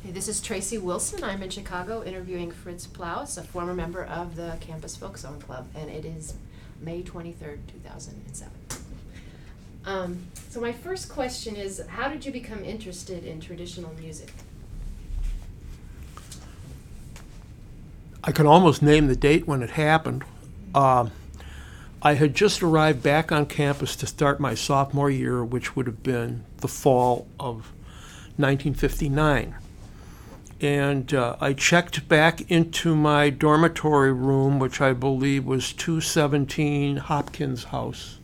Hey, this is Tracy Wilson. I'm in Chicago interviewing Fritz Plaus, a former member of the Campus Folk Song Club, and it is May 23rd, 2007. So my first question is, how did you become interested in traditional music? I can almost name the date when it happened. I had just arrived back on campus to start my sophomore year, which would have been the fall of 1959. And I checked back into my dormitory room, which I believe was 217 Hopkins House.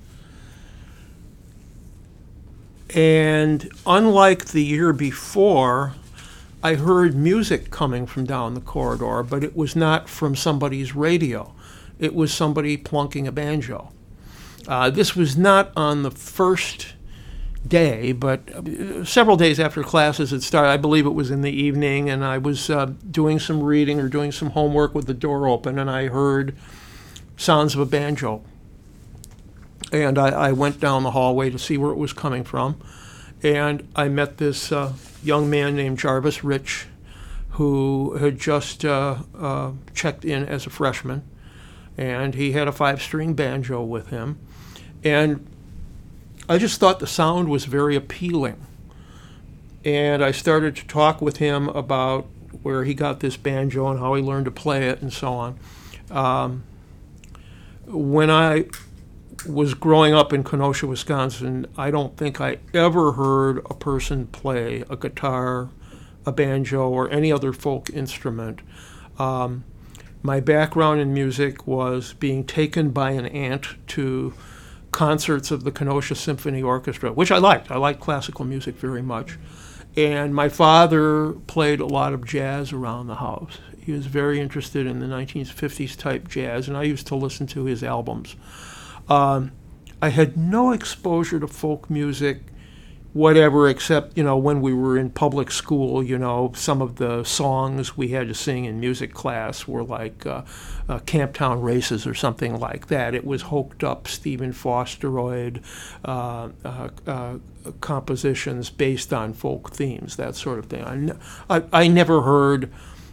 And unlike the year before, I heard music coming from down the corridor, but it was not from somebody's radio. It was somebody plunking a banjo. This was not on the first day, but several days after classes had started. I believe it was in the evening, and I was doing some reading or doing some homework with the door open, and I heard sounds of a banjo. And I went down the hallway to see where it was coming from, and I met this young man named Jarvis Rich, who had just checked in as a freshman, and he had a 5-string banjo with him. And I just thought the sound was very appealing. And I started to talk with him about where he got this banjo and how he learned to play it and so on. When I was growing up in Kenosha, Wisconsin, I don't think I ever heard a person play a guitar, a banjo, or any other folk instrument. My background in music was being taken by an aunt to concerts of the Kenosha Symphony Orchestra, which I liked. I liked classical music very much. And my father played a lot of jazz around the house. He was very interested in the 1950s type jazz, and I used to listen to his albums. I had no exposure to folk music, whatever, except, when we were in public school, some of the songs we had to sing in music class were like Camptown Races or something like that. It was hoked up Stephen Fosteroid compositions based on folk themes, that sort of thing. I never heard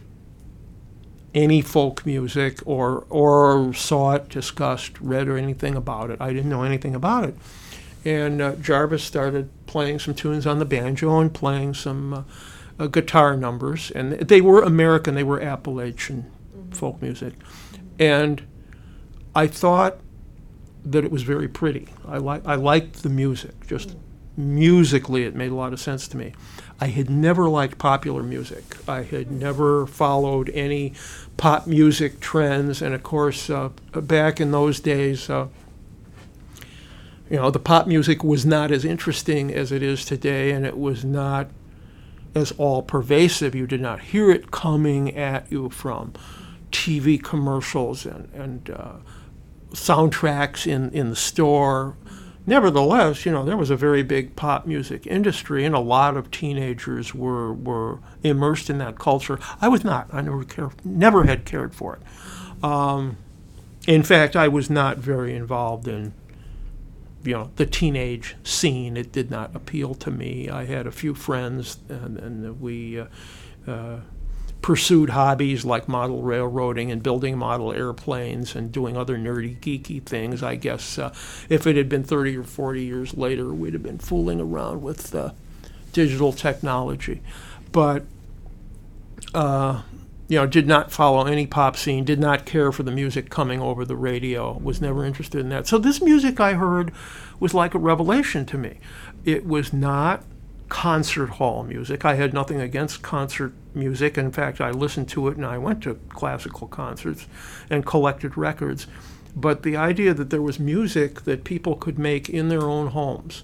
any folk music or saw it discussed, read, or anything about it. I didn't know anything about it. And Jarvis started playing some tunes on the banjo and playing some guitar numbers. And they were American, they were Appalachian folk music. And I thought that it was very pretty. I liked the music. Just musically, it made a lot of sense to me. I had never liked popular music. I had never followed any pop music trends. And of course, back in those days, the pop music was not as interesting as it is today, and it was not as all-pervasive. You did not hear it coming at you from TV commercials and soundtracks in the store. Nevertheless, there was a very big pop music industry, and a lot of teenagers were immersed in that culture. I was not. I never had cared for it. In fact, I was not very involved in the teenage scene. It did not appeal to me. I had a few friends, and we pursued hobbies like model railroading and building model airplanes and doing other nerdy, geeky things. I guess if it had been 30 or 40 years later, we'd have been fooling around with digital technology. But did not follow any pop scene, did not care for the music coming over the radio, was never interested in that. So this music I heard was like a revelation to me. It was not concert hall music. I had nothing against concert music. In fact, I listened to it and I went to classical concerts and collected records. But the idea that there was music that people could make in their own homes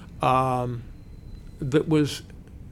that was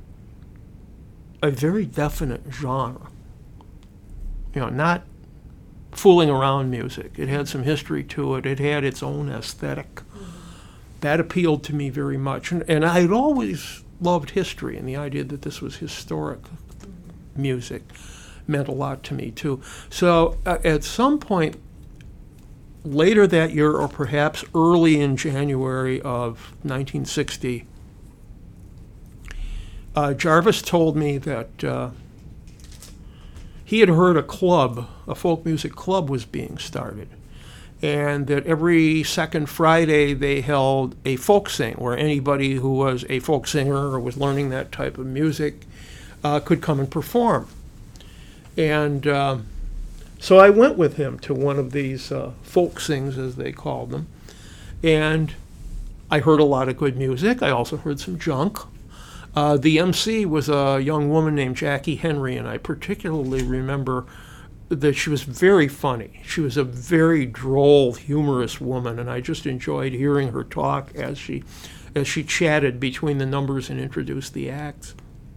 a very definite genre. Not fooling around music. It had some history to it. It had its own aesthetic. That appealed to me very much. And I had always loved history, and the idea that this was historic music meant a lot to me, too. So at some point later that year, or perhaps early in January of 1960, Jarvis told me that he had heard a folk music club was being started, and that every second Friday they held a folk sing, where anybody who was a folk singer or was learning that type of music could come and perform. And so I went with him to one of these folk sings, as they called them, and I heard a lot of good music. I also heard some junk. The MC was a young woman named Jackie Henry, and I particularly remember that she was very funny. She was a very droll, humorous woman, and I just enjoyed hearing her talk as she chatted between the numbers and introduced the acts.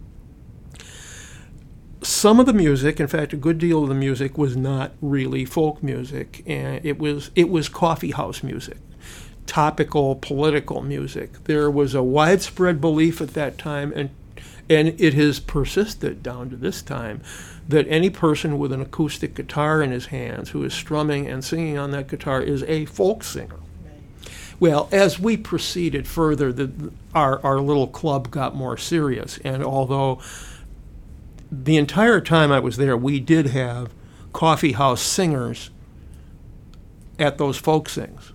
Some of the music, in fact, a good deal of the music, was not really folk music, and it was coffee house music, topical political music. There was a widespread belief at that time, and it has persisted down to this time, that any person with an acoustic guitar in his hands who is strumming and singing on that guitar is a folk singer. Well, as we proceeded further, our little club got more serious, and although the entire time I was there, we did have coffee house singers at those folk sings.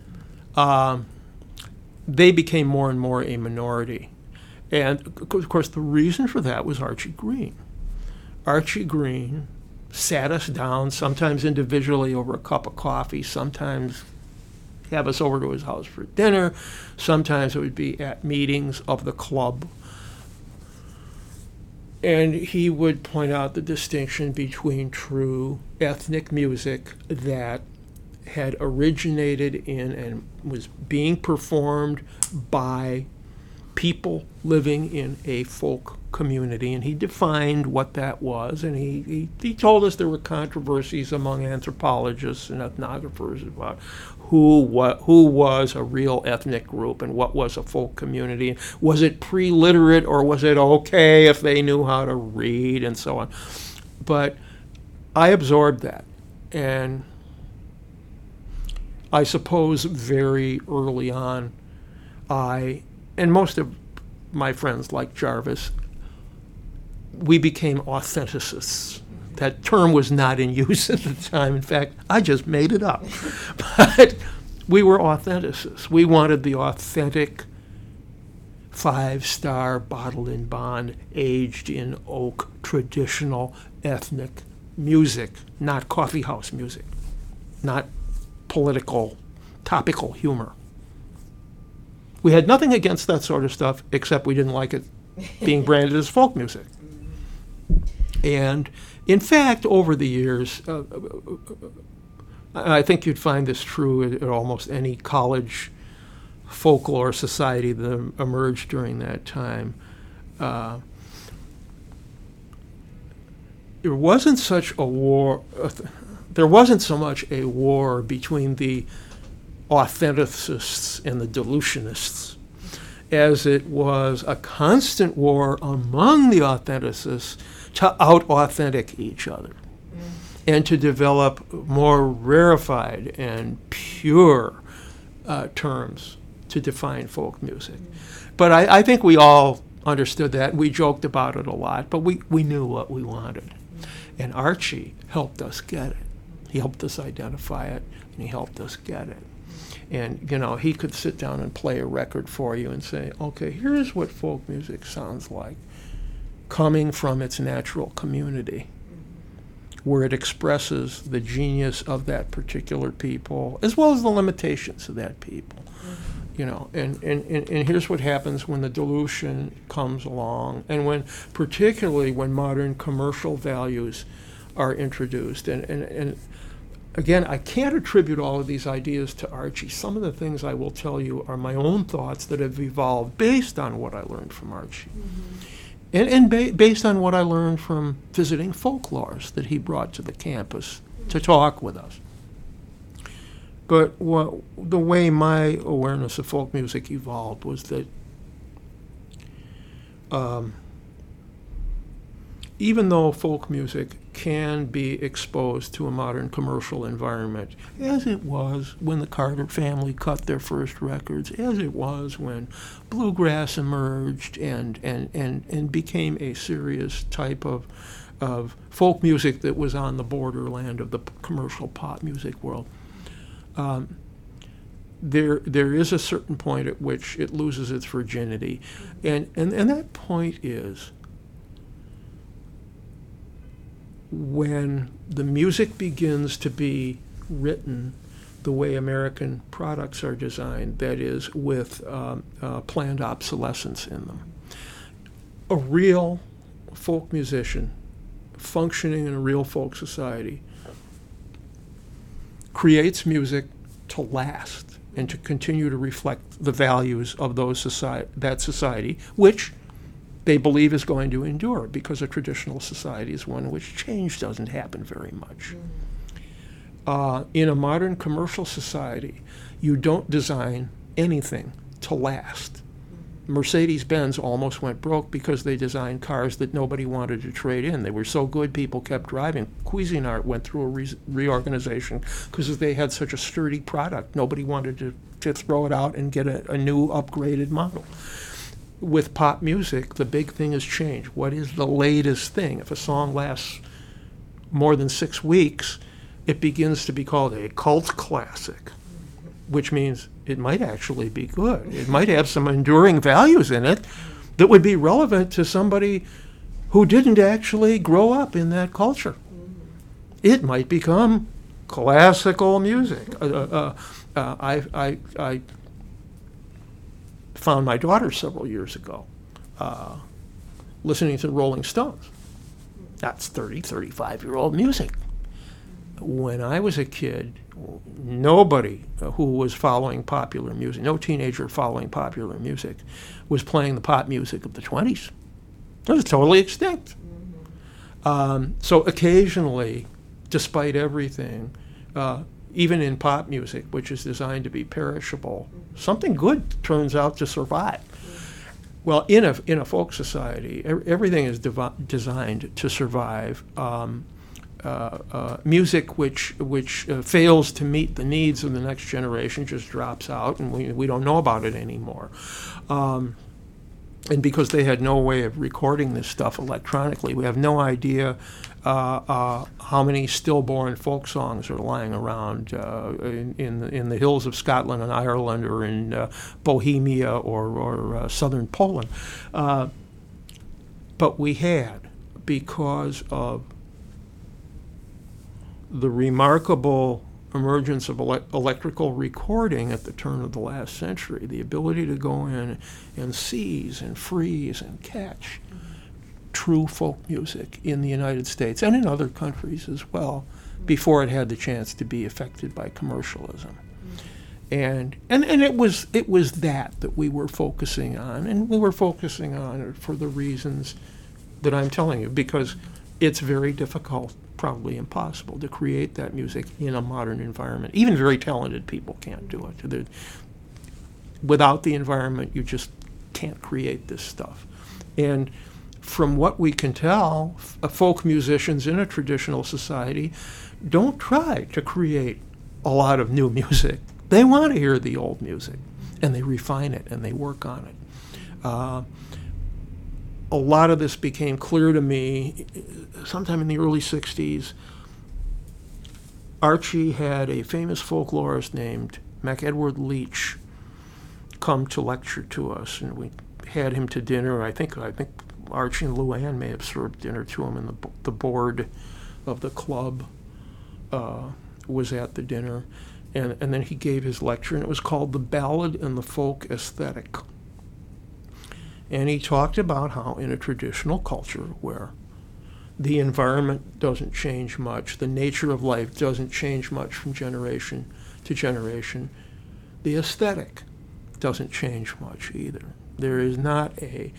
They became more and more a minority. And, of course, the reason for that was Archie Green. Archie Green sat us down, sometimes individually over a cup of coffee, sometimes have us over to his house for dinner, sometimes it would be at meetings of the club. And he would point out the distinction between true ethnic music that had originated in and was being performed by people living in a folk community, and he defined what that was, and he told us there were controversies among anthropologists and ethnographers about who was a real ethnic group and what was a folk community. Was it pre-literate, or was it okay if they knew how to read, and so on. But I absorbed that, and I suppose very early on, and most of my friends like Jarvis, we became authenticists. That term was not in use at the time. In fact, I just made it up. But we were authenticists. We wanted the authentic 5-star bottled in bond, aged in oak, traditional ethnic music, not coffee house music, not political, topical humor. We had nothing against that sort of stuff, except we didn't like it being branded as folk music. And in fact, over the years, I think you'd find this true at almost any college folklore society that emerged during that time. There wasn't such a war. There wasn't so much a war between the authenticists and the dilutionists as it was a constant war among the authenticists to out-authentic each other and to develop more rarefied and pure terms to define folk music. But I think we all understood that. We joked about it a lot, but we knew what we wanted. And Archie helped us get it. He helped us identify it, and he helped us get it. And, he could sit down and play a record for you and say, okay, here's what folk music sounds like, coming from its natural community, where it expresses the genius of that particular people, as well as the limitations of that people. And here's what happens when the dilution comes along, and particularly when modern commercial values are introduced. And again, I can't attribute all of these ideas to Archie. Some of the things I will tell you are my own thoughts that have evolved based on what I learned from Archie. And based on what I learned from visiting folklores that he brought to the campus to talk with us. But the way my awareness of folk music evolved was that even though folk music can be exposed to a modern commercial environment, as it was when the Carter family cut their first records, as it was when bluegrass emerged and became a serious type of folk music that was on the borderland of the commercial pop music world, there is a certain point at which it loses its virginity. And that point is when the music begins to be written the way American products are designed, that is, with planned obsolescence in them. A real folk musician functioning in a real folk society creates music to last and to continue to reflect the values of that society, which they believe is going to endure, because a traditional society is one in which change doesn't happen very much. In a modern commercial society, you don't design anything to last. Mercedes-Benz almost went broke because they designed cars that nobody wanted to trade in. They were so good, people kept driving. Cuisinart went through a reorganization because they had such a sturdy product. Nobody wanted to throw it out and get a new upgraded model. With pop music, the big thing is change. What is the latest thing? If a song lasts more than 6 weeks, it begins to be called a cult classic, which means it might actually be good. It might have some enduring values in it that would be relevant to somebody who didn't actually grow up in that culture. It might become classical music. I found my daughter several years ago listening to the Rolling Stones. That's 35-year-old music. When I was a kid, nobody who was following popular music, no teenager following popular music, was playing the pop music of the 20s. It was totally extinct. So occasionally, despite everything, even in pop music, which is designed to be perishable, something good turns out to survive. Well, in a folk society, everything is designed to survive. Music which fails to meet the needs of the next generation just drops out, and we don't know about it anymore. And because they had no way of recording this stuff electronically, we have no idea how many stillborn folk songs are lying around in the hills of Scotland and Ireland, or in Bohemia or southern Poland. But we had, because of the remarkable emergence of electrical recording at the turn of the last century, the ability to go in and seize and freeze and catch true folk music in the United States and in other countries as well, before it had the chance to be affected by commercialism. And it was that we were focusing on, and we were focusing on it for the reasons that I'm telling you, because it's very difficult, probably impossible, to create that music in a modern environment. Even very talented people can't do it. Without the environment, you just can't create this stuff. And from what we can tell, folk musicians in a traditional society don't try to create a lot of new music. They want to hear the old music, and they refine it, and they work on it. A lot of this became clear to me sometime in the early 60s. Archie had a famous folklorist named MacEdward Leach come to lecture to us, and we had him to dinner. I think Archie and Luann may have served dinner to him, and the board of the club was at the dinner. And then he gave his lecture, and it was called The Ballad and the Folk Aesthetic. And he talked about how in a traditional culture where the environment doesn't change much, the nature of life doesn't change much from generation to generation, the aesthetic doesn't change much either. There is not a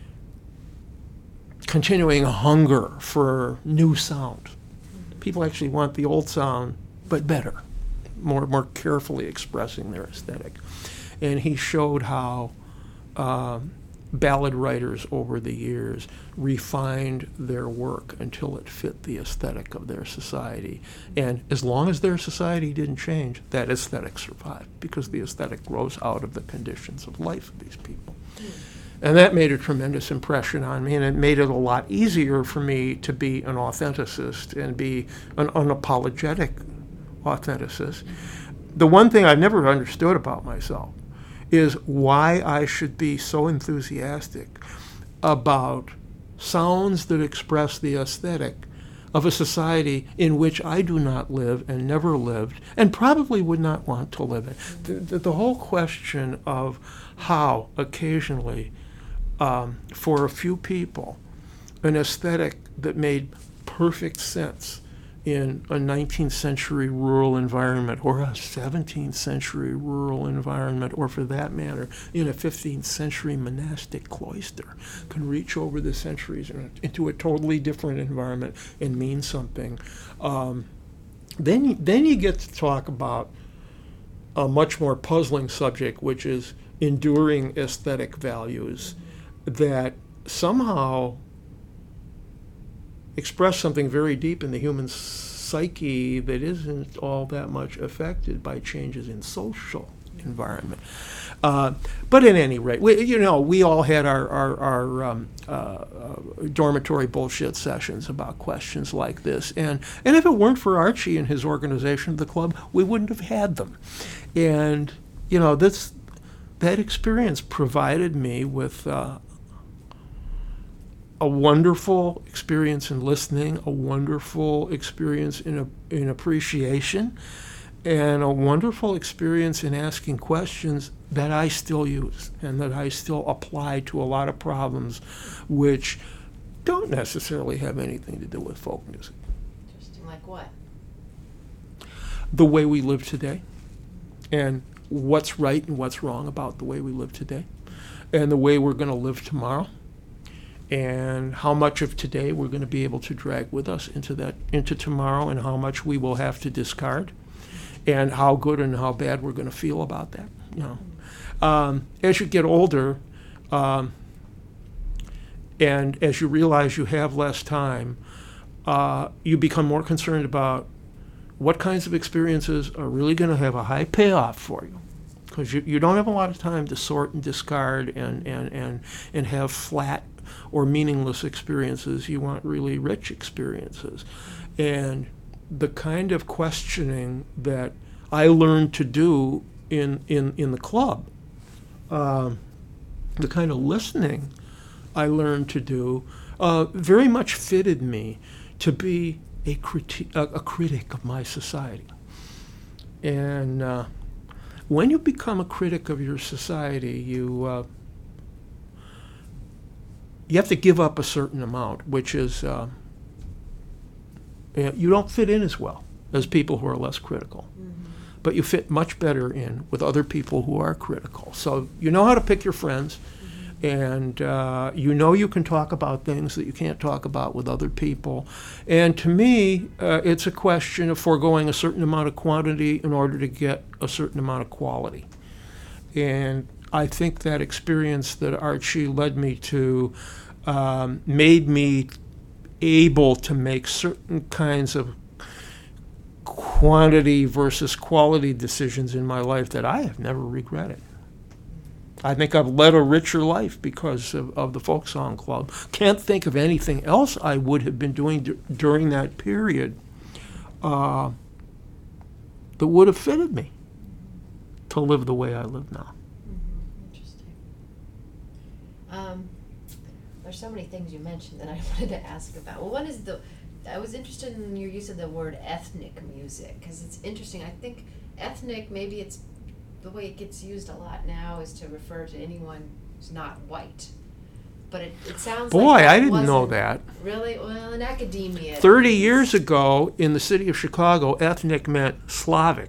continuing hunger for new sound. People actually want the old sound, but better, more carefully expressing their aesthetic. And he showed how ballad writers over the years refined their work until it fit the aesthetic of their society. And as long as their society didn't change, that aesthetic survived, because the aesthetic grows out of the conditions of life of these people. And that made a tremendous impression on me, and it made it a lot easier for me to be an authenticist and be an unapologetic authenticist. The one thing I've never understood about myself is why I should be so enthusiastic about sounds that express the aesthetic of a society in which I do not live and never lived and probably would not want to live in. The whole question of how occasionally, for a few people, an aesthetic that made perfect sense in a 19th century rural environment or a 17th century rural environment, or for that matter, in a 15th century monastic cloister, can reach over the centuries into a totally different environment and mean something. Then you get to talk about a much more puzzling subject, which is enduring aesthetic values that somehow express something very deep in the human psyche that isn't all that much affected by changes in social environment. But at any rate, we all had our dormitory bullshit sessions about questions like this. And if it weren't for Archie and his organization, the club, we wouldn't have had them. And, that experience provided me with a wonderful experience in listening, a wonderful experience in appreciation, and a wonderful experience in asking questions that I still use and that I still apply to a lot of problems which don't necessarily have anything to do with folk music. Interesting. Like what? The way we live today, and what's right and what's wrong about the way we live today, and the way we're going to live tomorrow, and how much of today we're going to be able to drag with us into tomorrow, and how much we will have to discard, and how good and how bad we're going to feel about that. As you get older, and as you realize you have less time, you become more concerned about what kinds of experiences are really going to have a high payoff for you, because you don't have a lot of time to sort and discard and have flat or meaningless experiences. You want really rich experiences. And the kind of questioning that I learned to do in the club, the kind of listening I learned to do, very much fitted me to be a critic of my society. And when you become a critic of your society, you have to give up a certain amount, which is you don't fit in as well as people who are less critical. Mm-hmm. But you fit much better in with other people who are critical. So you know how to pick your friends, and you can talk about things that you can't talk about with other people. And to me, it's a question of foregoing a certain amount of quantity in order to get a certain amount of quality. And I think that experience that Archie led me to made me able to make certain kinds of quantity versus quality decisions in my life that I have never regretted. I think I've led a richer life because of the Folk Song Club. Can't think of anything else I would have been doing during that period that would have fitted me to live the way I live now. Interesting. There's so many things you mentioned that I wanted to ask about. Well, one is I was interested in your use of the word ethnic music, because it's interesting. I think ethnic, maybe it's the way it gets used a lot now is to refer to anyone who's not white. But it sounds Boy, like I didn't know that. Really? Well, in academia. 30 years ago, in the city of Chicago, ethnic meant Slavic.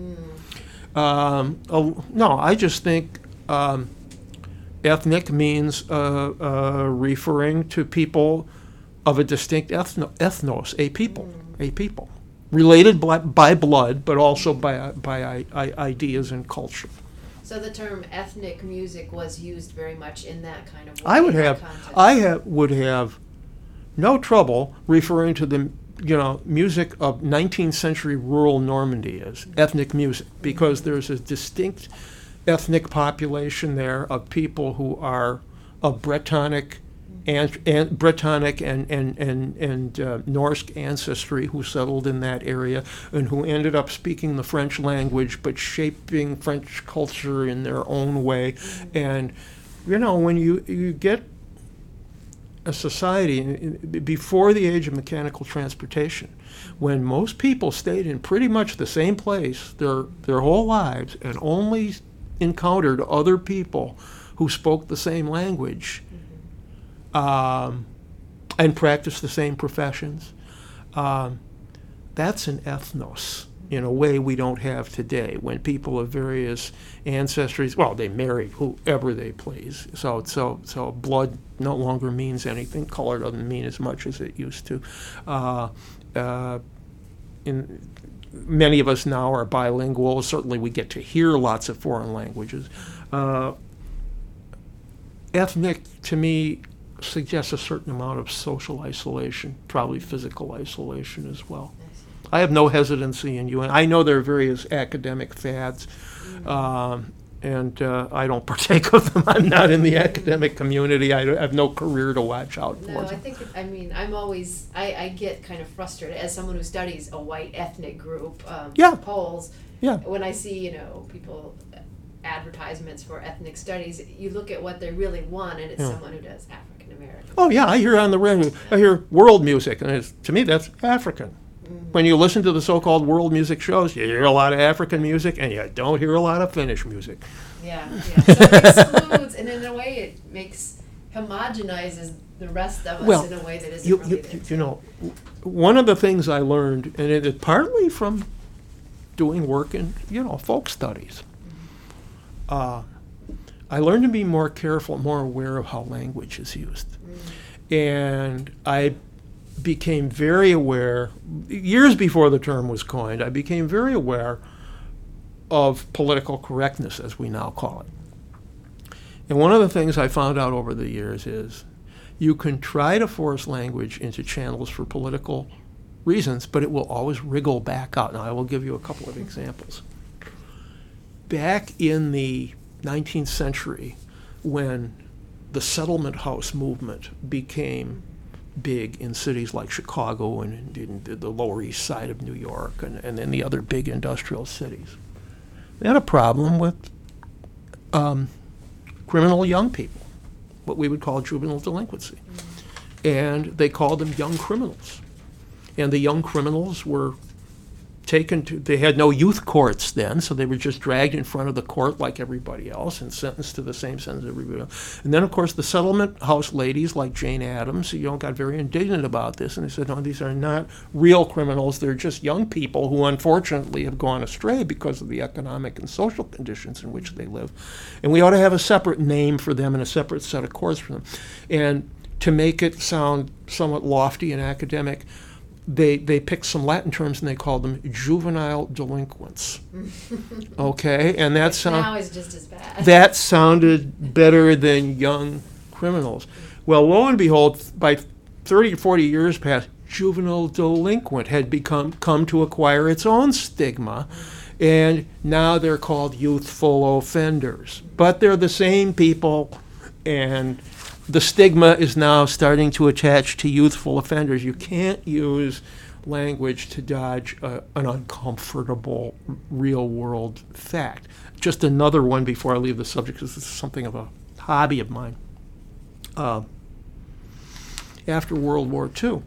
No, I just think ethnic means referring to people of a distinct ethnos, a people, related by blood, but also by ideas and culture. So the term ethnic music was used very much in that kind of way. I would in that have, context. would have no trouble referring to the music of 19th century rural Normandy as ethnic music, because there's a distinct ethnic population there of people who are of Brittonic and Norse ancestry, who settled in that area and who ended up speaking the French language but shaping French culture in their own way. And when you get a society before the age of mechanical transportation, when most people stayed in pretty much the same place their whole lives and only encountered other people who spoke the same language, and practiced the same professions, that's an ethnos in a way we don't have today, when people of various ancestries, well, they marry whoever they please. So blood no longer means anything. Color doesn't mean as much as it used to. Many of us now are bilingual. Certainly we get to hear lots of foreign languages. Ethnic, to me, suggests a certain amount of social isolation, probably physical isolation as well. I have no hesitancy in UN. I know there are various academic fads, and I don't partake of them. I'm not in the academic community. I have no career to watch out for. No, I think, I'm always, I get kind of frustrated as someone who studies a white ethnic group, Poles. Yeah. When I see, people, advertisements for ethnic studies, you look at what they really want, and it's someone who does African American. Oh yeah, I hear on the radio, I hear world music, and to me that's African. When you listen to the so-called world music shows, you hear a lot of African music, and you don't hear a lot of Finnish music. Yeah. So it excludes, and in a way it homogenizes the rest of us in a way that isn't really there. One of the things I learned, and it is partly from doing work in, folk studies, I learned to be more careful, more aware of how language is used. And I became very aware, years before the term was coined, I became very aware of political correctness, as we now call it. And one of the things I found out over the years is you can try to force language into channels for political reasons, but it will always wriggle back out. Now, I will give you a couple of examples. Back in the 19th century, when the settlement house movement became big in cities like Chicago and in the Lower East Side of New York and in the other big industrial cities, they had a problem with criminal young people, what we would call juvenile delinquency. And they called them young criminals. And the young criminals were taken to, they had no youth courts then, so they were just dragged in front of the court like everybody else and sentenced to the same sentence as everybody else. And then, of course, the settlement house ladies like Jane Addams, got very indignant about this, and they said, no, these are not real criminals. They're just young people who unfortunately have gone astray because of the economic and social conditions in which they live. And we ought to have a separate name for them and a separate set of courts for them. And to make it sound somewhat lofty and academic, they picked some Latin terms and they called them juvenile delinquents. Okay, and that now is just as bad. That sounded better than young criminals. Well, lo and behold, by 30 or 40 years past, juvenile delinquent had come to acquire its own stigma, and now they're called youthful offenders. But they're the same people, and the stigma is now starting to attach to youthful offenders. You can't use language to dodge an uncomfortable real-world fact. Just another one before I leave the subject, because this is something of a hobby of mine. After World War II,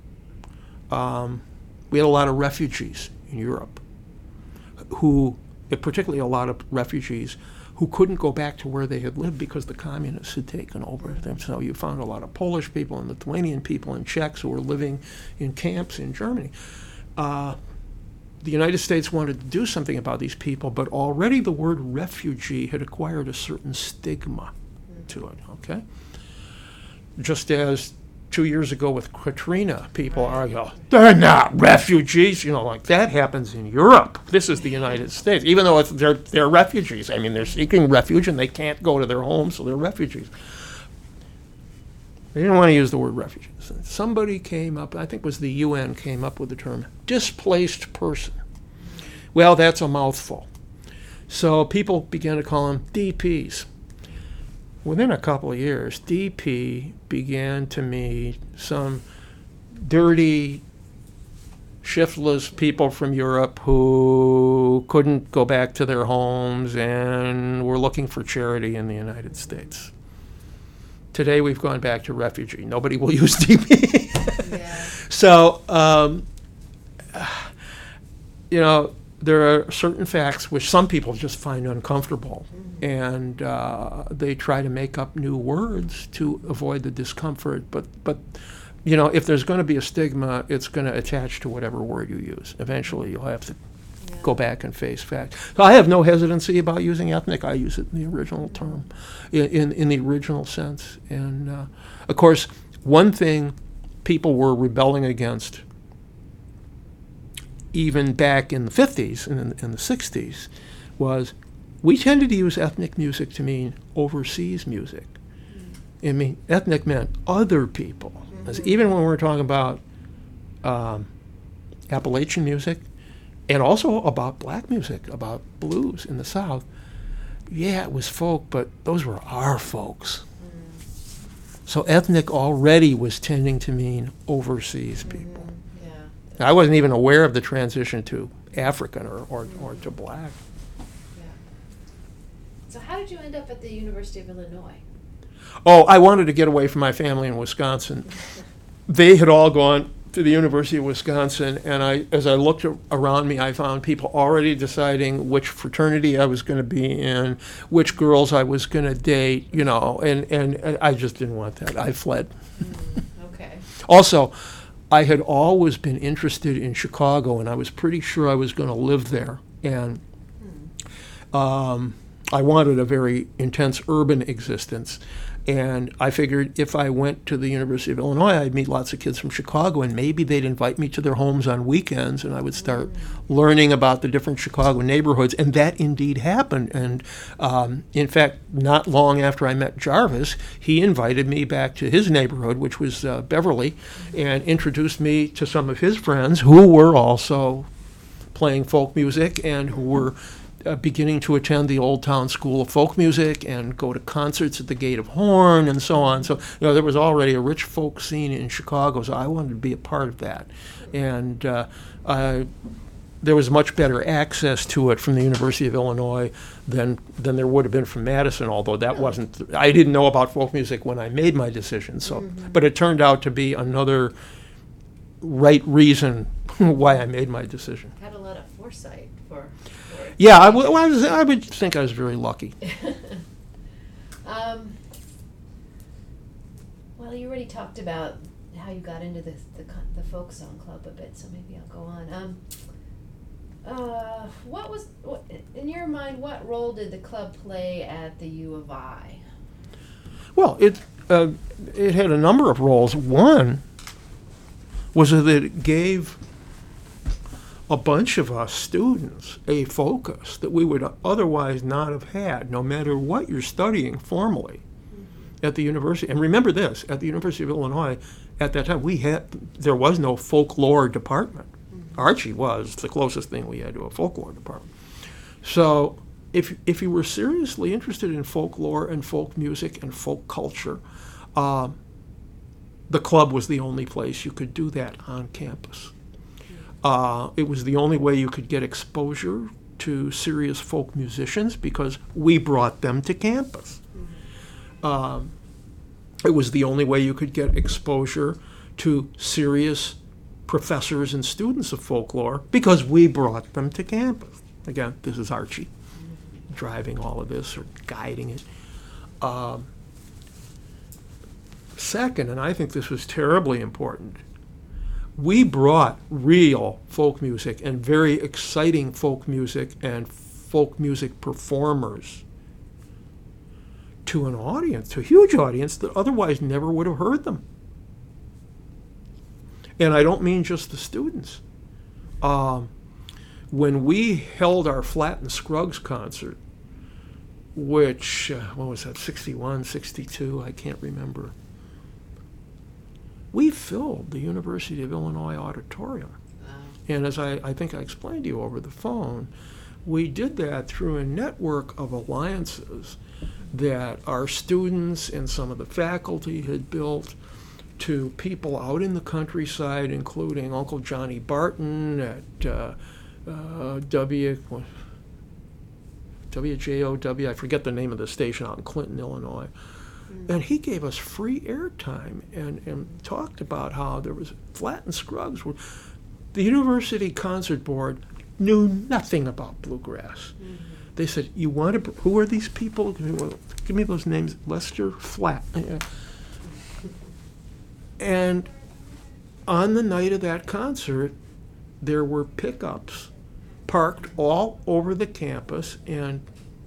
we had a lot of refugees in Europe, particularly a lot of refugees who couldn't go back to where they had lived because the communists had taken over them. So you found a lot of Polish people and Lithuanian people and Czechs who were living in camps in Germany. The United States wanted to do something about these people, but already the word refugee had acquired a certain stigma to it, okay? Just as 2 years ago with Katrina, people argue, they're not refugees. Like that happens in Europe. This is the United States. Even though they're refugees. I mean, they're seeking refuge and they can't go to their homes, so they're refugees. They didn't want to use the word refugees. Somebody came up, I think it was the UN, came up with the term displaced person. Well, that's a mouthful. So people began to call them DPs. Within a couple of years, DP began to mean some dirty, shiftless people from Europe who couldn't go back to their homes and were looking for charity in the United States. Today we've gone back to refugee. Nobody will use DP. Yeah. So, there are certain facts which some people just find uncomfortable, and they try to make up new words to avoid the discomfort. But if there's going to be a stigma, it's going to attach to whatever word you use. Eventually, you'll have to go back and face facts. So I have no hesitancy about using ethnic. I use it in the original term, in the original sense. And of course, one thing people were rebelling against even back in the 50s and in the 60s was we tended to use ethnic music to mean overseas music. I mean, ethnic meant other people. As even when we're talking about Appalachian music and also about black music, about blues in the South, yeah, it was folk, but those were our folks. So ethnic already was tending to mean overseas people. I wasn't even aware of the transition to African or to black. Yeah. So how did you end up at the University of Illinois? Oh, I wanted to get away from my family in Wisconsin. They had all gone to the University of Wisconsin, and as I looked around me, I found people already deciding which fraternity I was going to be in, which girls I was going to date, and I just didn't want that. I fled. Okay. Also, I had always been interested in Chicago, and I was pretty sure I was going to live there. And I wanted a very intense urban existence. And I figured if I went to the University of Illinois, I'd meet lots of kids from Chicago, and maybe they'd invite me to their homes on weekends, and I would start learning about the different Chicago neighborhoods. And that indeed happened. And in fact, not long after I met Jarvis, he invited me back to his neighborhood, which was Beverly, and introduced me to some of his friends who were also playing folk music and who were beginning to attend the Old Town School of Folk Music and go to concerts at the Gate of Horn and so on. So, there was already a rich folk scene in Chicago, so I wanted to be a part of that. And there was much better access to it from the University of Illinois than there would have been from Madison, although that wasn't, I didn't know about folk music when I made my decision. So, but it turned out to be another right reason why I made my decision. Had a lot of foresight for Yeah, I would think I was very lucky. Well, you already talked about how you got into the folk song club a bit, so maybe I'll go on. What in your mind? What role did the club play at the U of I? Well, it had a number of roles. One was that it gave a bunch of us students a focus that we would otherwise not have had, no matter what you're studying formally at the university. And remember this, at the University of Illinois, at that time, there was no folklore department. Archie was the closest thing we had to a folklore department. So if you were seriously interested in folklore and folk music and folk culture, the club was the only place you could do that on campus. It was the only way you could get exposure to serious folk musicians because we brought them to campus. It was the only way you could get exposure to serious professors and students of folklore because we brought them to campus. Again, this is Archie driving all of this or guiding it. Second, and I think this was terribly important, we brought real folk music and very exciting folk music and folk music performers to an audience, to a huge audience that otherwise never would have heard them. And I don't mean just the students. When we held our Flatt and Scruggs concert, which, what was that, 61, 62, I can't remember. We filled the University of Illinois auditorium. Wow. And as I think I explained to you over the phone, we did that through a network of alliances that our students and some of the faculty had built, to people out in the countryside, including Uncle Johnny Barton at WJOW, I forget the name of the station out in Clinton, Illinois. And he gave us free airtime and talked about how there was Flatt and Scruggs. The university concert board knew nothing about bluegrass. They said, "You want to? Who are these people? Give me those names." Lester Flatt. And on the night of that concert, there were pickups parked all over the campus, and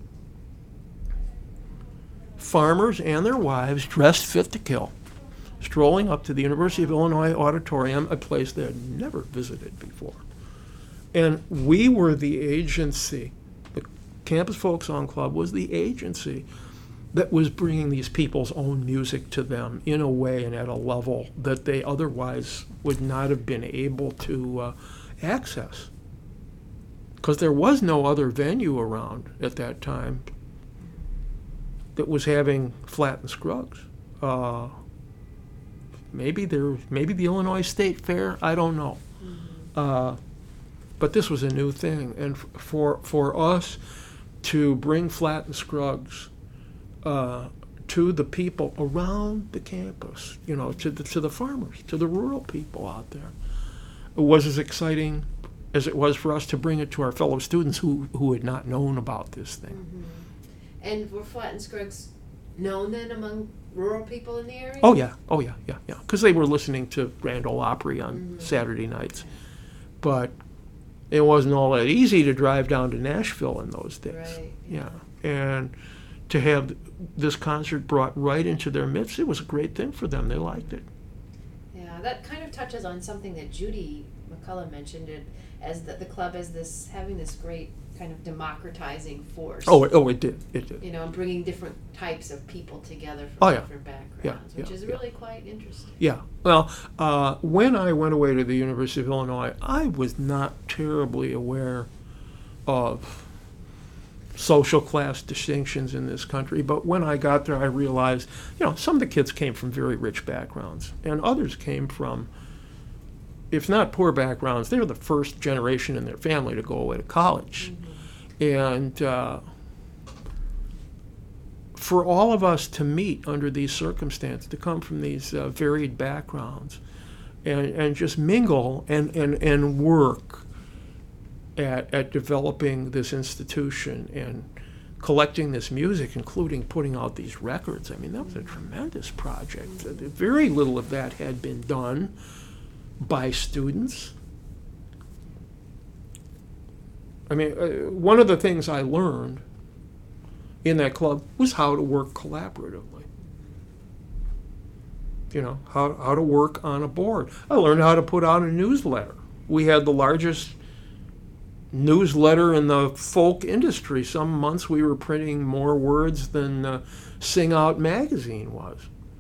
farmers and their wives, dressed fit to kill, strolling up to the University of Illinois auditorium, a place they had never visited before. And we were the agency. The Campus Folk Song Club was the agency that was bringing these people's own music to them in a way and at a level that they otherwise would not have been able to access. Because there was no other venue around at that time that was having Flatt and Scruggs. Maybe the Illinois State Fair, I don't know. But this was a new thing. And for us to bring Flatt and Scruggs to the people around the campus, to the farmers, to the rural people out there, it was as exciting as it was for us to bring it to our fellow students who had not known about this thing. And were Flatt and Scruggs known then among rural people in the area? Oh yeah. Because they were listening to Grand Ole Opry on Saturday nights. But it wasn't all that easy to drive down to Nashville in those days. Right. Yeah. And to have this concert brought right into their midst, it was a great thing for them. They liked it. Yeah, that kind of touches on something that Judy McCullough mentioned, as the club as having this great kind of democratizing force. Oh, it did. It did. And bringing different types of people together from different backgrounds, which is really quite interesting. Yeah. Well, when I went away to the University of Illinois, I was not terribly aware of social class distinctions in this country. But when I got there, I realized, some of the kids came from very rich backgrounds, and others came from, if not poor backgrounds, they were the first generation in their family to go away to college. And for all of us to meet under these circumstances, to come from these varied backgrounds, and just mingle and work at developing this institution and collecting this music, including putting out these records, that was a tremendous project. Very little of that had been done by students. One of the things I learned in that club was how to work collaboratively. How to work on a board. I learned how to put out a newsletter. We had the largest newsletter in the folk industry. Some months we were printing more words than Sing Out magazine was.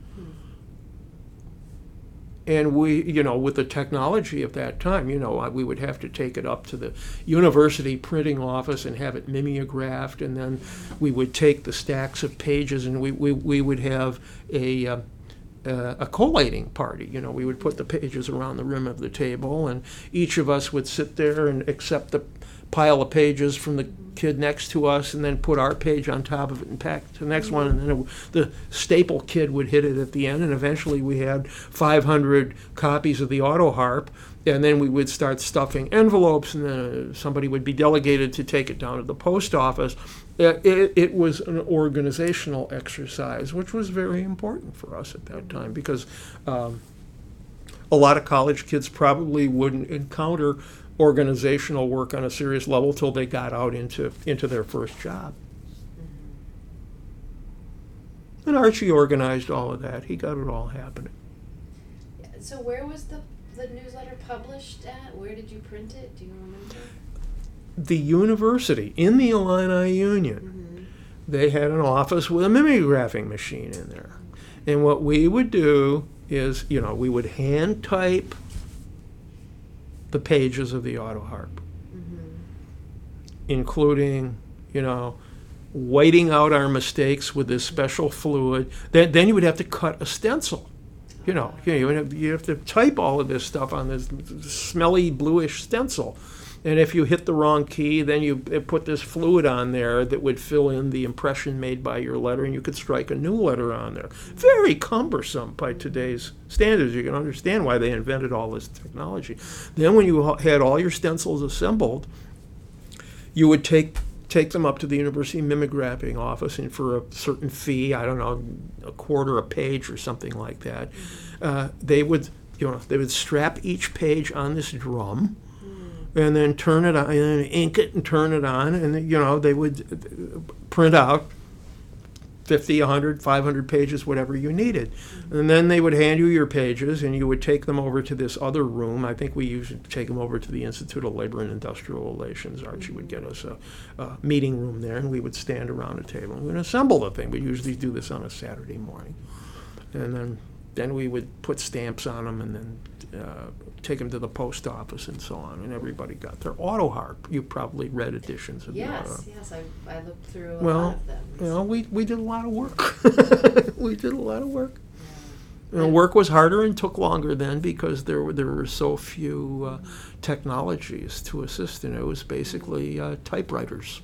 And we, with the technology of that time, we would have to take it up to the university printing office and have it mimeographed, and then we would take the stacks of pages and we would have a collating party. We would put the pages around the rim of the table, and each of us would sit there and accept the pile of pages from the kid next to us, and then put our page on top of it and pack the next one, and then the staple kid would hit it at the end, and eventually we had 500 copies of the auto harp, and then we would start stuffing envelopes, and then somebody would be delegated to take it down to the post office. It was an organizational exercise, which was very important for us at that time, because a lot of college kids probably wouldn't encounter organizational work on a serious level till they got out into their first job. And Archie organized all of that. He got it all happening. So where was the the newsletter published at? Where did you print it? Do you remember? The university, in the Illini Union, they had an office with a mimeographing machine in there. And what we would do is, we would hand type the pages of the AutoHarp, including, whiting out our mistakes with this special fluid. Then you would have to cut a stencil. You have to type all of this stuff on this smelly bluish stencil. And if you hit the wrong key, then you put this fluid on there that would fill in the impression made by your letter, and you could strike a new letter on there. Very cumbersome by today's standards. You can understand why they invented all this technology. Then when you had all your stencils assembled, you would take them up to the university mimeographing office, and for a certain fee, I don't know, a quarter a page or something like that, they would strap each page on this drum, and then turn it on, and then ink it and turn it on, and they would print out 50, 100, 500 pages, whatever you needed. And then they would hand you your pages, and you would take them over to this other room. I think we usually take them over to the Institute of Labor and Industrial Relations. Archie would get us a meeting room there, and we would stand around a table and we'd assemble the thing. We usually do this on a Saturday morning. And then we would put stamps on them, and then take them to the post office and so on, and everybody got their AutoHarp. You probably read editions of the AutoHarp. Yes, I looked through a lot of them. We did a lot of work. We did a lot of work. Work was harder and took longer then because there were so few technologies to assist in it. It was basically typewriters.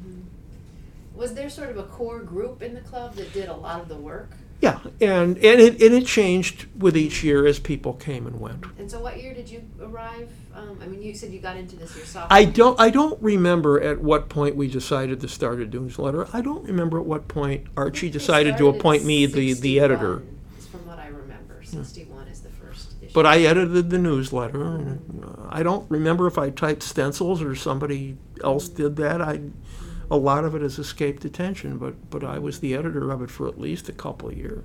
Was there sort of a core group in the club that did a lot of the work? Yeah, and it changed with each year as people came and went. And so what year did you arrive? You said you got into this your sophomore I don't remember at what point we decided to start a newsletter. I don't remember at what point Archie decided to appoint me the editor. From what I remember, 61 is the first issue. But I edited the newsletter. And, I don't remember if I typed stencils or somebody else did that. A lot of it has escaped attention, but I was the editor of it for at least a couple of years.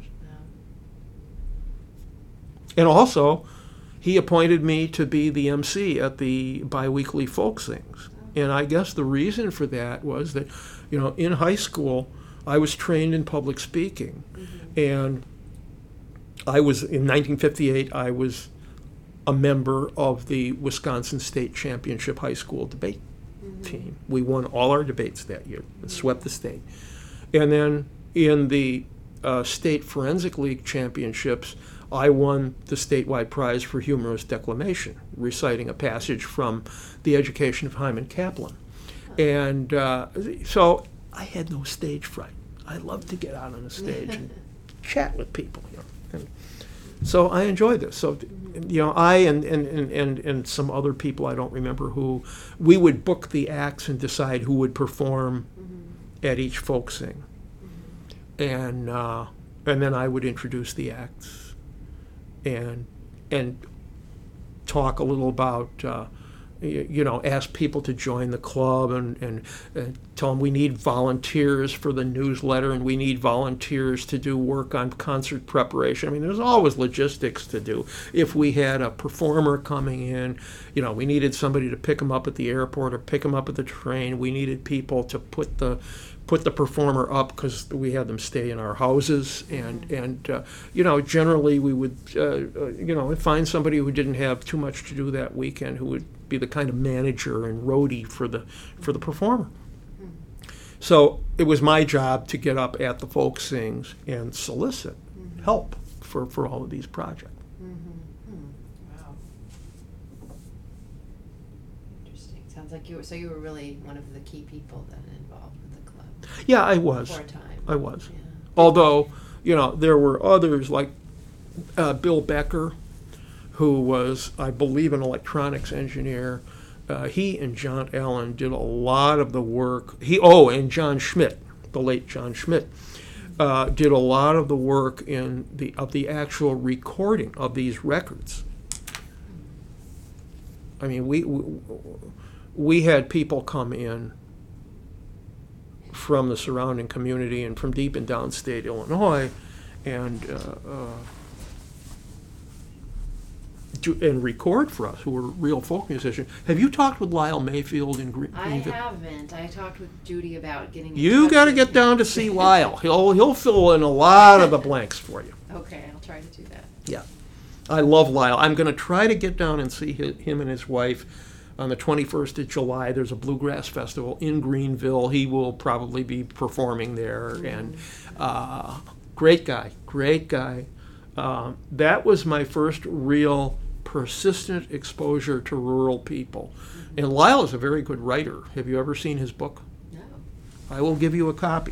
And also, he appointed me to be the MC at the biweekly folk sings. And I guess the reason for that was that, in high school, I was trained in public speaking. And in 1958, I was a member of the Wisconsin State Championship High School debate team. We won all our debates that year, swept the state. And then in the State Forensic League Championships, I won the statewide prize for humorous declamation, reciting a passage from The Education of Hyman Kaplan. And so I had no stage fright. I loved to get out on the stage and chat with people. And so I enjoyed this. So, I and some other people, I don't remember who, we would book the acts and decide who would perform at each folk sing. And then I would introduce the acts and talk a little about, ask people to join the club and tell them we need volunteers for the newsletter and we need volunteers to do work on concert preparation. There's always logistics to do. If we had a performer coming in, we needed somebody to pick them up at the airport or pick them up at the train. We needed people to put the performer up because we had them stay in our houses, and generally we would find somebody who didn't have too much to do that weekend who would be the kind of manager and roadie for the performer. So it was my job to get up at the folk sings and solicit help for all of these projects. Wow. Interesting. Sounds like you were really one of the key people then involved with the club. Yeah, I was. For a time. I was. Yeah. Although, there were others like Bill Becker, who was, I believe, an electronics engineer. He and John Allen did a lot of the work. And John Schmidt, the late John Schmidt, did a lot of the work of the actual recording of these records. We had people come in from the surrounding community and from deep in downstate Illinois, and and record for us, who were real folk musicians. Have you talked with Lyle Mayfield in I Greenville? haven't. I talked with Judy about getting in You touch got to with get him. down to see Lyle. He'll fill in a lot of the blanks for you. Okay, I'll try to do that. Yeah, I love Lyle. I'm going to try to get down and see him and his wife on the 21st of July. There's a bluegrass festival in Greenville. He will probably be performing there, and great guy. That was my first real persistent exposure to rural people. And Lyle is a very good writer. Have you ever seen his book? No. I will give you a copy.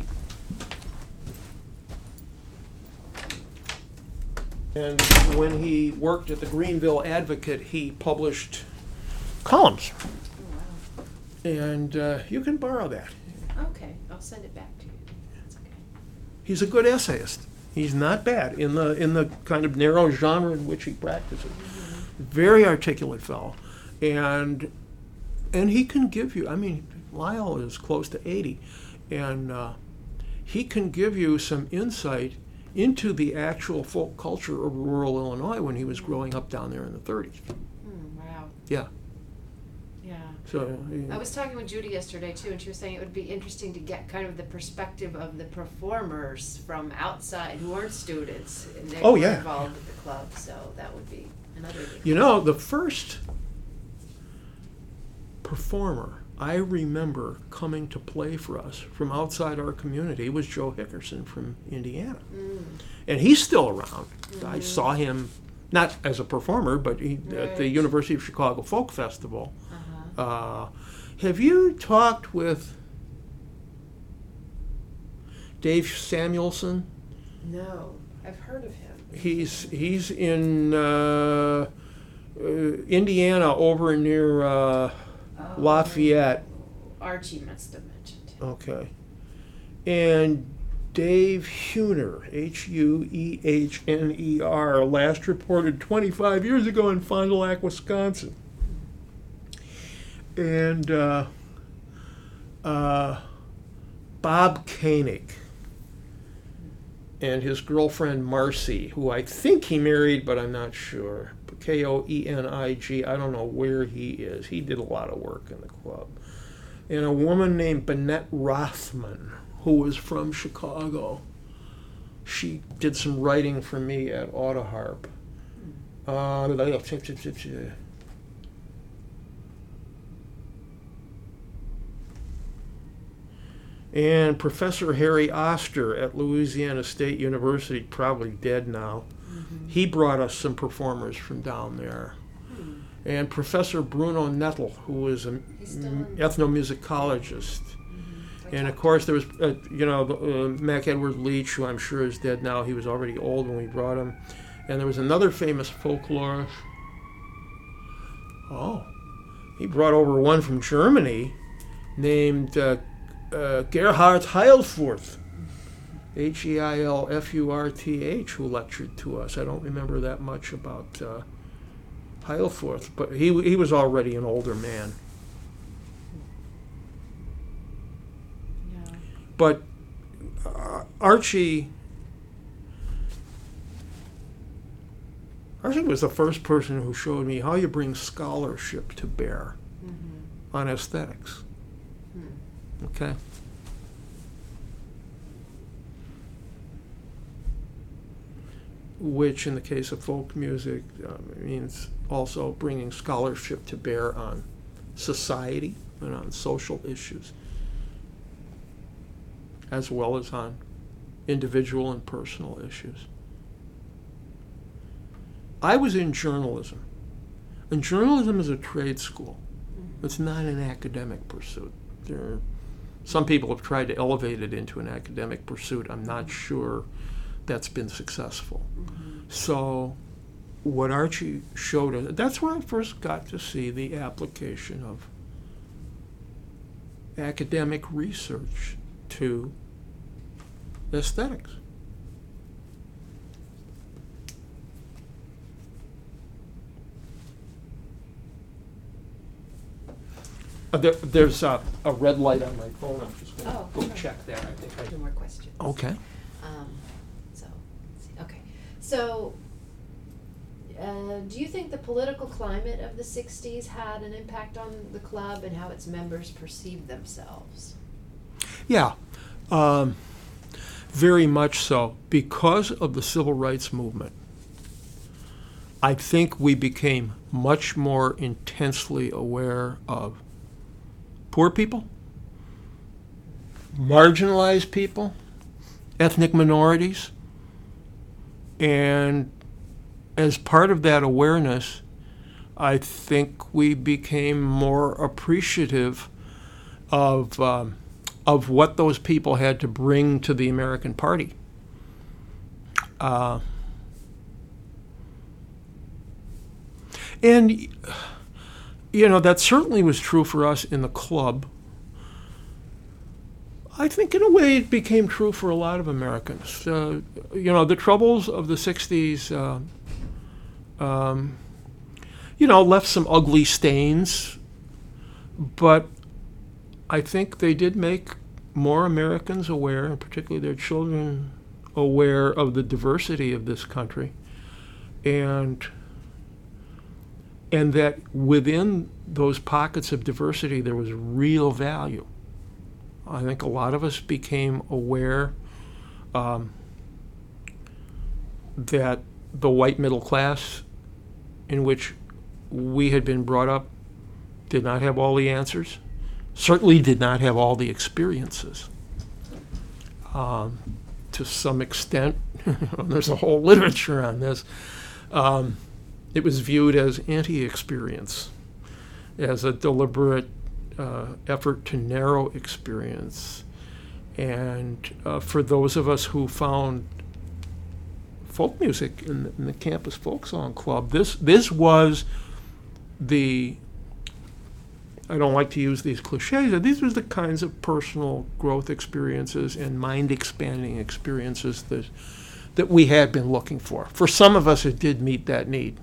And when he worked at the Greenville Advocate, he published columns. Oh, wow. And you can borrow that. Okay, I'll send it back to you. That's okay. He's a good essayist. He's not bad in the kind of narrow genre in which he practices. Very articulate fellow. And he can give you, I mean, Lyle is close to 80, and he can give you some insight into the actual folk culture of rural Illinois when he was growing up down there in the 30s. Wow. Yeah. Yeah. So I was talking with Judy yesterday too, and she was saying it would be interesting to get kind of the perspective of the performers from outside who aren't students and they were involved with the club. So that would be another. You know, the first performer I remember coming to play for us from outside our community was Joe Hickerson from Indiana. And he's still around. I saw him, not as a performer, but at the University of Chicago Folk Festival. Have you talked with Dave Samuelson? No, I've heard of him. He's in Indiana, over near Lafayette. Archie must have mentioned him. Okay. And Dave Huehner, Huehner, last reported 25 years ago in Fond du Lac, Wisconsin. And Bob Koenig and his girlfriend Marcy, who I think he married, but I'm not sure. Koenig, I don't know where he is. He did a lot of work in the club. And a woman named Bennett Rothman, who was from Chicago. She did some writing for me at Autoharp. And Professor Harry Oster at Louisiana State University, probably dead now, he brought us some performers from down there. And Professor Bruno Nettel, who was an ethnomusicologist. And of course there was, Mac Edward Leach, who I'm sure is dead now. He was already old when we brought him. And there was another famous folklorist. Oh, he brought over one from Germany named Gerhard Heilfurth, Heilfurth, who lectured to us. I don't remember that much about Heilfurth, but he was already an older man. Yeah. But Archie was the first person who showed me how you bring scholarship to bear on aesthetics. Okay. Which, in the case of folk music, means also bringing scholarship to bear on society and on social issues, as well as on individual and personal issues. I was in journalism, and journalism is a trade school. It's not an academic pursuit. Some people have tried to elevate it into an academic pursuit. I'm not sure that's been successful. So what Archie showed us, that's where I first got to see the application of academic research to aesthetics. There's a red light on my phone. I'm just going to go check that. I think I Two more questions. Okay. So, let's see. Okay. So, Do you think the political climate of the 60s had an impact on the club and how its members perceived themselves? Yeah, very much so. Because of the civil rights movement, I think we became much more intensely aware of poor people, marginalized people, ethnic minorities, and as part of that awareness, I think we became more appreciative of what those people had to bring to the American Party. And, you know, that certainly was true for us in the club. I think in a way it became true for a lot of Americans. You know, the troubles of the 60s, you know, left some ugly stains, but I think they did make more Americans aware, and particularly their children, aware of the diversity of this country, and that within those pockets of diversity there was real value. I think a lot of us became aware that the white middle class in which we had been brought up did not have all the answers, certainly did not have all the experiences. To some extent, there's a whole literature on this, it was viewed as anti-experience, as a deliberate effort to narrow experience. And for those of us who found folk music in the Campus Folk Song Club, this was the, I don't like to use these cliches, but these were the kinds of personal growth experiences and mind-expanding experiences that we had been looking for. For some of us, it did meet that need.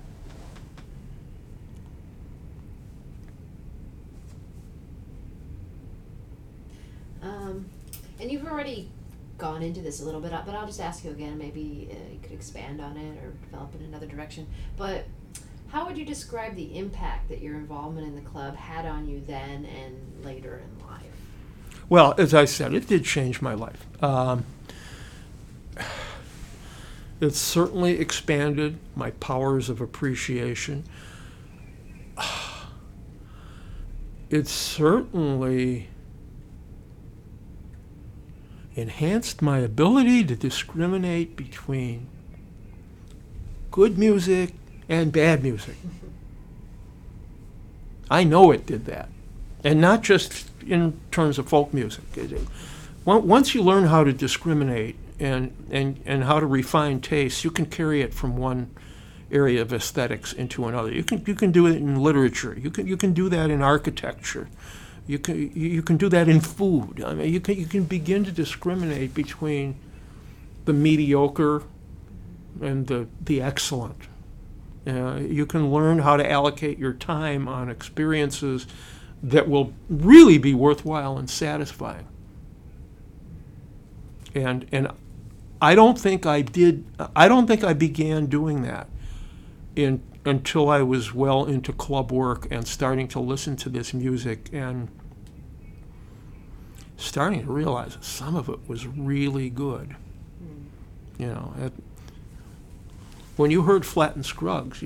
And you've already gone into this a little bit, but I'll just ask you again. Maybe you could expand on it or develop in another direction. But how would you describe the impact that your involvement in the club had on you then and later in life? Well, as I said, it did change my life. It certainly expanded my powers of appreciation. It certainly enhanced my ability to discriminate between good music and bad music. I know it did that. And not just in terms of folk music. Once you learn how to discriminate and how to refine tastes, you can carry it from one area of aesthetics into another. You can do it in literature. You can do that in architecture. You can do that in food. I mean, you can begin to discriminate between the mediocre and the excellent. You can learn how to allocate your time on experiences that will really be worthwhile and satisfying. And I don't think I began doing that until I was well into club work and starting to listen to this music and starting to realize that some of it was really good. You know, when you heard Flatt and Scruggs,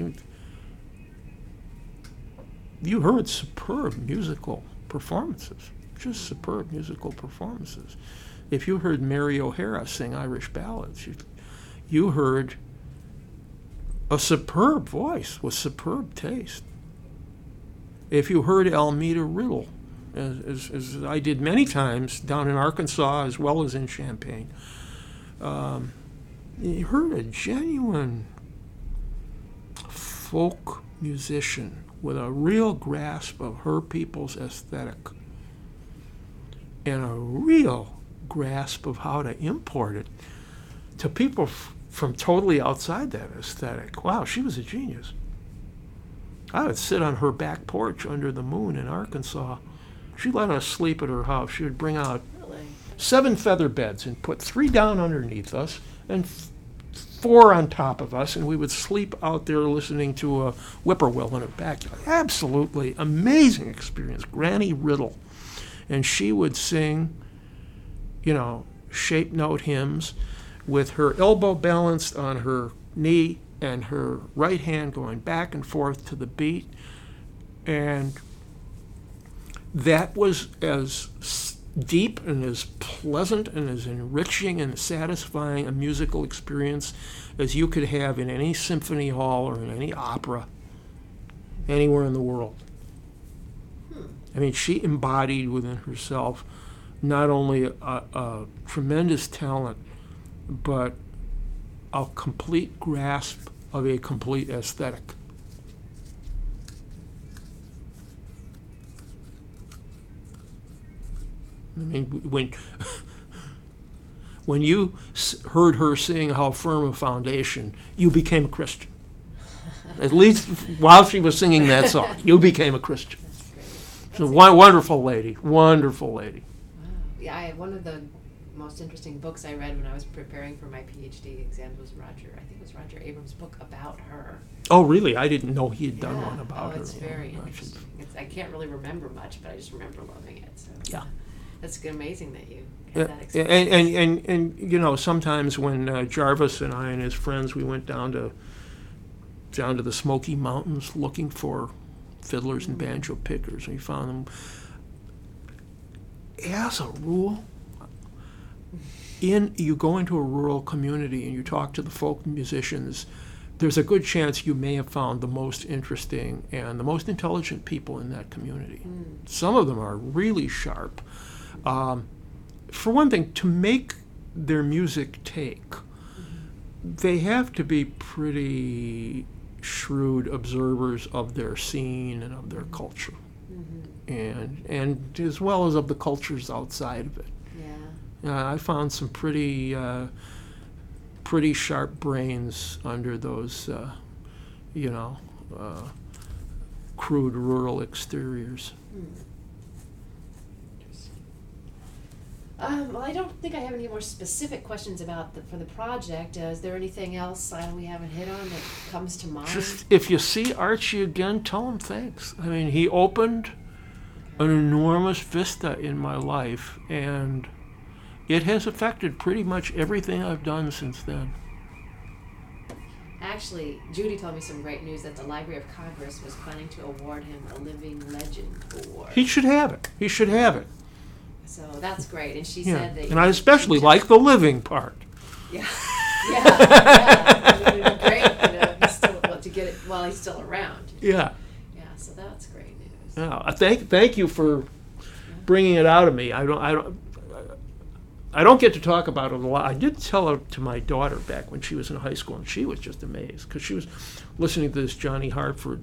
you heard superb musical performances, just superb musical performances. If you heard Mary O'Hara sing Irish ballads, you heard a superb voice with superb taste. If you heard Almeda Riddle, as I did many times down in Arkansas as well as in Champaign, you heard a genuine folk musician with a real grasp of her people's aesthetic and a real grasp of how to import it to people from totally outside that aesthetic. Wow, she was a genius. I would sit on her back porch under the moon in Arkansas. She'd let us sleep at her house. She would bring out 7 feather beds and put 3 down underneath us and 4 on top of us, and we would sleep out there listening to a whippoorwill in a backyard. Absolutely amazing experience. Granny Riddle. And she would sing, shape note hymns with her elbow balanced on her knee and her right hand going back and forth to the beat. And that was as deep and as pleasant and as enriching and satisfying a musical experience as you could have in any symphony hall or in any opera anywhere in the world. I mean, she embodied within herself not only a tremendous talent, but a complete grasp of a complete aesthetic. I mean, when you heard her sing How Firm a Foundation, you became a Christian. At least while she was singing that song, you became a Christian. She's a wonderful lady, wonderful lady. Wow. Yeah, one of the most interesting books I read when I was preparing for my PhD exams was Roger Abrams' book about her. Oh, really? I didn't know he had done one about her. It's very interesting. I can't really remember much, but I just remember loving it. So yeah. That's amazing that you had that experience. And sometimes when Jarvis and I and his friends, we went down to the Smoky Mountains looking for fiddlers and banjo pickers, and we found them. As a rule, you go into a rural community and you talk to the folk musicians, there's a good chance you may have found the most interesting and the most intelligent people in that community. Some of them are really sharp. For one thing, to make their music take, they have to be pretty shrewd observers of their scene and of their culture, and as well as of the cultures outside of it. I found some pretty sharp brains under those, crude rural exteriors. Well, I don't think I have any more specific questions for the project. Is there anything else we haven't hit on that comes to mind? Just if you see Archie again, tell him thanks. I mean, he opened an enormous vista in my life, and it has affected pretty much everything I've done since then. Actually, Judy told me some great news that the Library of Congress was planning to award him a Living Legend Award. He should have it. He should have it. So that's great. And she said that... And I especially like the living part. Yeah. It would be great, to get it while he's still around. Yeah. Yeah, so that's great news. Yeah, thank you for bringing it out of me. I don't get to talk about it a lot. I did tell it to my daughter back when she was in high school, and she was just amazed because she was listening to this Johnny Hartford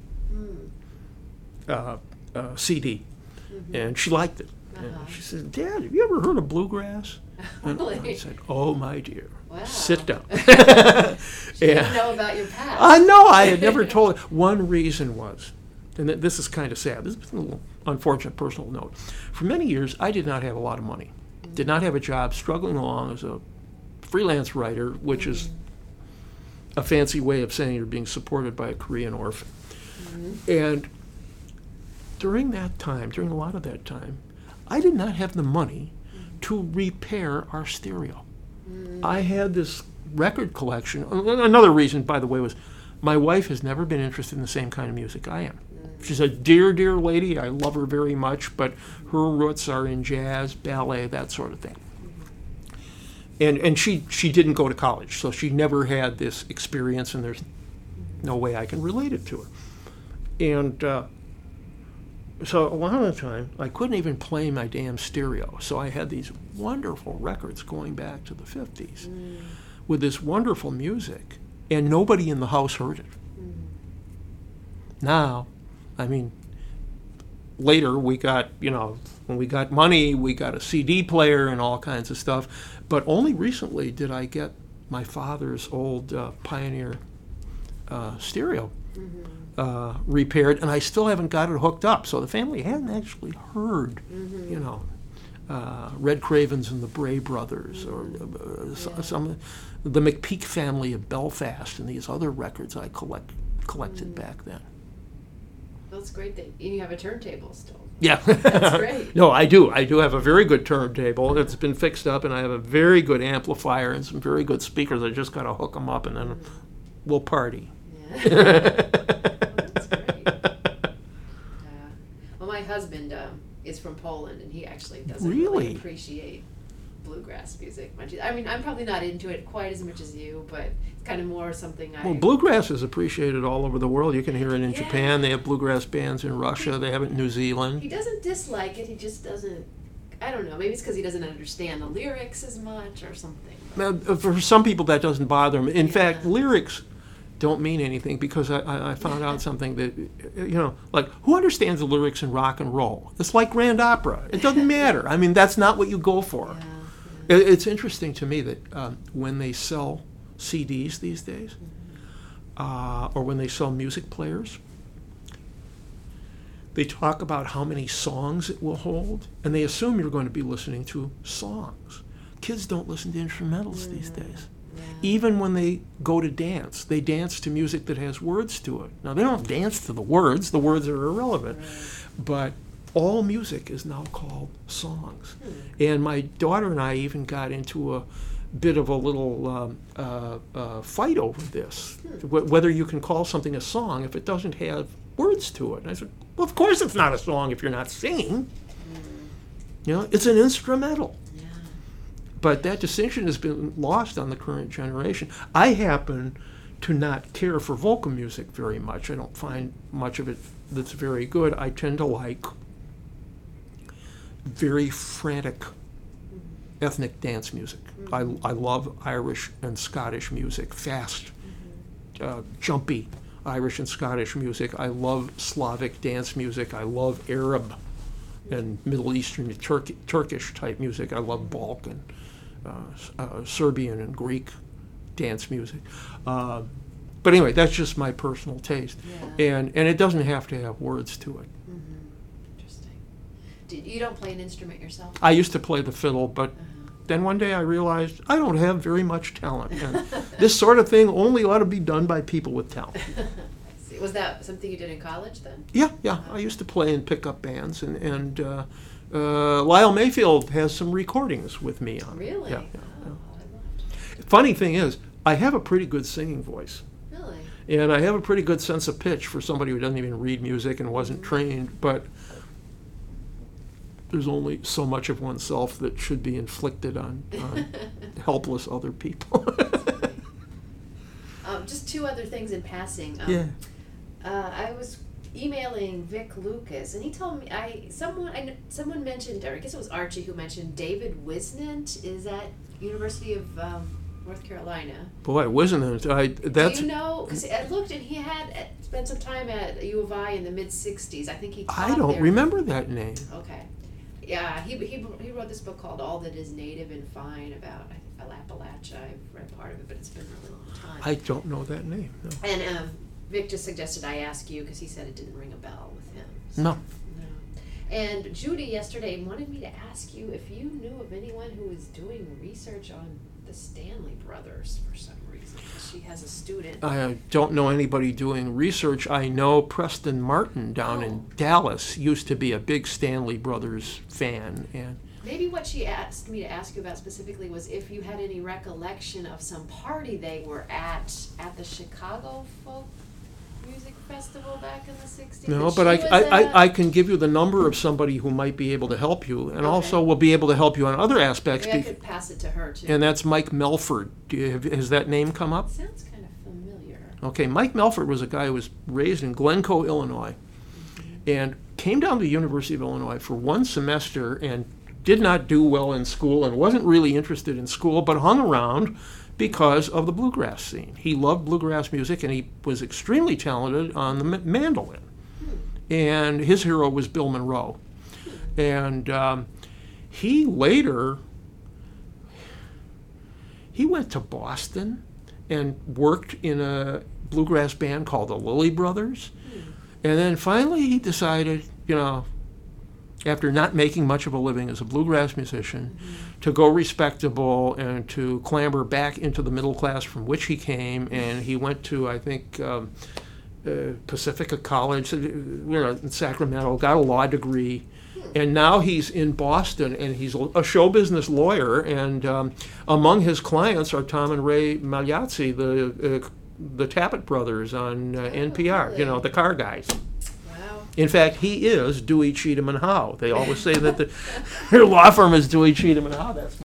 CD, and she liked it. And she said, "Dad, have you ever heard of bluegrass?" Really? And I said, "Oh, my dear, wow. Sit down." She didn't know about your past. No, I had never told her. One reason was, and this is kind of sad, this is a little unfortunate personal note. For many years, I did not have a lot of money. Did not have a job, struggling along as a freelance writer, which is a fancy way of saying you're being supported by a Korean orphan. And during a lot of that time, I did not have the money to repair our stereo. I had this record collection. Another reason, by the way, was my wife has never been interested in the same kind of music I am. She's a dear, dear lady. I love her very much, but her roots are in jazz, ballet, that sort of thing. And she didn't go to college, so she never had this experience, and there's no way I can relate it to her. And so a lot of the time, I couldn't even play my damn stereo. So I had these wonderful records going back to the 50s with this wonderful music, and nobody in the house heard it. Now, I mean, later we got, when we got money, we got a CD player and all kinds of stuff. But only recently did I get my father's old Pioneer stereo repaired, and I still haven't got it hooked up. So the family hadn't actually heard, Red Cravens and the Bray Brothers, or some the McPeak Family of Belfast, and these other records I collected back then. That's great that you have a turntable still. Yeah. That's great. No, I do. I do have a very good turntable. It's been fixed up, and I have a very good amplifier and some very good speakers. I just got to hook them up, and then we'll party. Yeah. That's great. Well, my husband is from Poland, and he actually doesn't really appreciate bluegrass music much. I mean, I'm probably not into it quite as much as you, but it's kind of more something Well, bluegrass is appreciated all over the world. You can hear it in Japan. They have bluegrass bands in Russia. They have it in New Zealand. He doesn't dislike it. He just doesn't, I don't know, maybe it's because he doesn't understand the lyrics as much or something. For some people, that doesn't bother them. In fact, lyrics don't mean anything, because I found out something that, like, who understands the lyrics in rock and roll? It's like grand opera. It doesn't matter. I mean, that's not what you go for. Yeah. It's interesting to me that when they sell CDs these days, or when they sell music players, they talk about how many songs it will hold, and they assume you're going to be listening to songs. Kids don't listen to instrumentals these days. Yeah. Even when they go to dance, they dance to music that has words to it. Now, they don't dance to the words are irrelevant, but all music is now called songs. And my daughter and I even got into a bit of a little fight over this, whether you can call something a song if it doesn't have words to it. And I said, well, of course it's not a song if you're not singing. It's an instrumental. Yeah. But that distinction has been lost on the current generation. I happen to not care for vocal music very much. I don't find much of it that's very good. I tend to like very frantic ethnic dance music. I love Irish and Scottish music, fast, jumpy Irish and Scottish music. I love Slavic dance music. I love Arab and Middle Eastern, Turkish type music. I love Balkan, Serbian and Greek dance music. But anyway, that's just my personal taste. Yeah. And it doesn't have to have words to it. You don't play an instrument yourself? I used to play the fiddle, but then one day I realized I don't have very much talent. And this sort of thing only ought to be done by people with talent. I see. Was that something you did in college then? Yeah. I used to play in pickup bands, and Lyle Mayfield has some recordings with me on. Really? Yeah. Oh, I loved. Funny thing is, I have a pretty good singing voice. Really? And I have a pretty good sense of pitch for somebody who doesn't even read music and wasn't trained, but there's only so much of oneself that should be inflicted on helpless other people. Just two other things in passing. I was emailing Vic Lucas, and he told me someone mentioned, or I guess it was Archie who mentioned David Wisnant is at University of North Carolina. Boy, Wisnant, that's... Do you know? Because I looked, and he had spent some time at U of I in the mid '60s. I think he taught I don't there. remember that name. Okay. Yeah, he wrote this book called All That Is Native and Fine about Appalachia. I've read part of it, but it's been a really long time. I don't know that name, no. And Vic just suggested I ask you because he said it didn't ring a bell with him. So, No. no. And Judy yesterday wanted me to ask you if you knew of anyone who was doing research on the Stanley Brothers for some reason. She has a student. I don't know anybody doing research. I know Preston Martin down in Dallas used to be a big Stanley Brothers fan. And maybe what she asked me to ask you about specifically was if you had any recollection of some party they were at the Chicago Folk Music Festival back in the 60s. no, but I can give you the number of somebody who might be able to help you, and also will be able to help you on other aspects. Maybe I could pass it to her too. And that's Mike Melford. Has that name come up? Sounds kind of familiar. Okay, Mike Melford was a guy who was raised in Glencoe, Illinois, and came down to the University of Illinois for one semester and did not do well in school and wasn't really interested in school, but hung around because of the bluegrass scene. He loved bluegrass music, and he was extremely talented on the mandolin. And his hero was Bill Monroe. And he later, he went to Boston and worked in a bluegrass band called the Lilly Brothers. And then finally he decided, after not making much of a living as a bluegrass musician, to go respectable and to clamber back into the middle class from which he came. And he went to, I think, Pacifica College, in Sacramento, got a law degree. And now he's in Boston, and he's a show business lawyer. And among his clients are Tom and Ray Magliazzi, the Tappet brothers on NPR, really? The car guys. Wow. In fact, he is Dewey, Cheatham, and Howe. They always say that their law firm is Dewey, Cheatham, and Howe. That's